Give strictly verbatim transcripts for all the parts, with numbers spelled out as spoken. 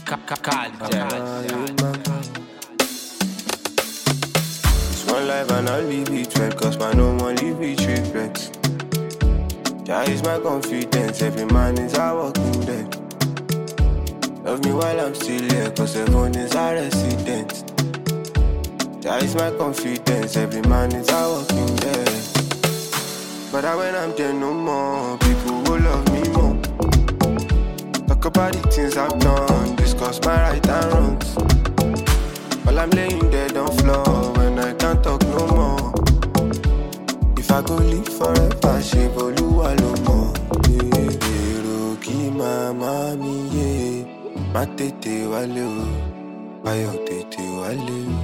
It's one life and I'll leave it well, cause my no one leave it regrets. Jah is my confidence, every man is a walking dead. Love me while I'm still here, cause everyone is a resident. Jah is my confidence, every man is a walking dead. But I, when I'm there no more, people will love me more. Talk about the things I've done, discuss my right and wrongs. While I'm laying dead on floor, when I can't talk no more. If I go live forever, shave Oluwa lo mo. Ero ki mama mi ye, ma tete wale o, ayo tete wale o.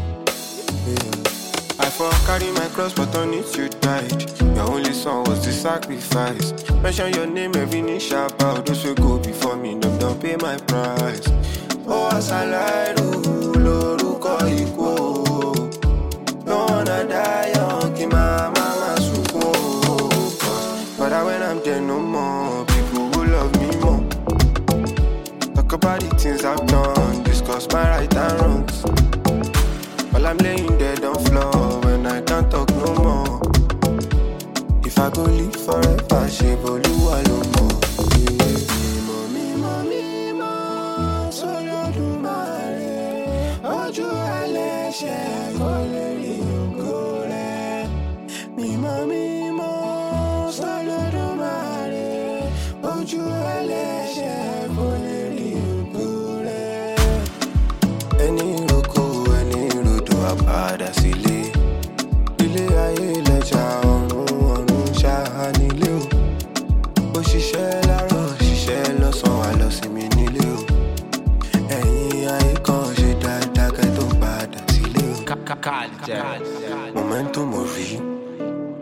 I for carry my cross, but on it you died. Your only son was the sacrifice. Mention your name, every knee shall bow. Those who go before me, them don't pay my price. Oh, as I lie, loruko iko. Don't wanna die young, ki my mama suko. But I, when I'm there no more, people will love me more. Talk about the things I've done, discuss my right and wrongs. While I'm laying dead on floor, when I can't talk no more. If I go live forever, shave Oluwa lo mo. Mimo, mimo, mimo, solo dumare. Ojú ẹlẹ́ṣẹ̀ kò lè rí ògo rẹ̀. Mimo, mimo, solo dumare. Ojú ẹlẹ́ṣẹ̀ kò lè rí ògo rẹ̀. Ẹni roko, ẹni rodo, àpàdà sílé. Ilé ayé lẹ́jà ọ̀run ọ̀run ṣáá nílé o. Ó ṣiṣẹ́ láàárọ̀ ṣiṣẹ́ lọ́sàn-án wá lọ sí mi nílé o. Ẹ̀yin ayé kan ṣe dáadáa kẹ́ tó padà sílé o. Momento mori,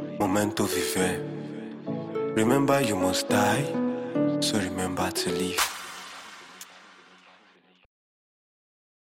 momento viver. Remember you must die, so remember to live.